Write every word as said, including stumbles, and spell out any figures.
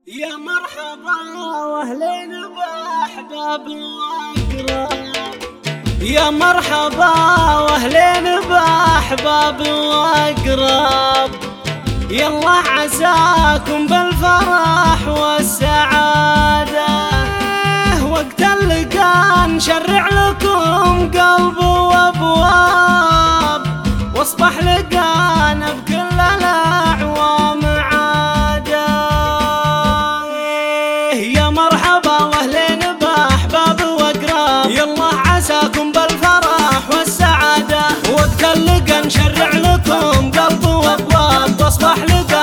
يا مرحبا واهلين باحباب واقراب، يا مرحبا واهلين باحباب واقراب، يلا عساكم بالفرح والسعادة، وقت اللقاء نشرع لكم قلب وابواب، واصبح لقانا بكل الاعوام عادة. يا مرحبا واهلين باحباب واقراب، يلا عساكم بالفرح والسعادة، وقت اللقاء نشرع لكم قلب وابواب، واصبح لقانا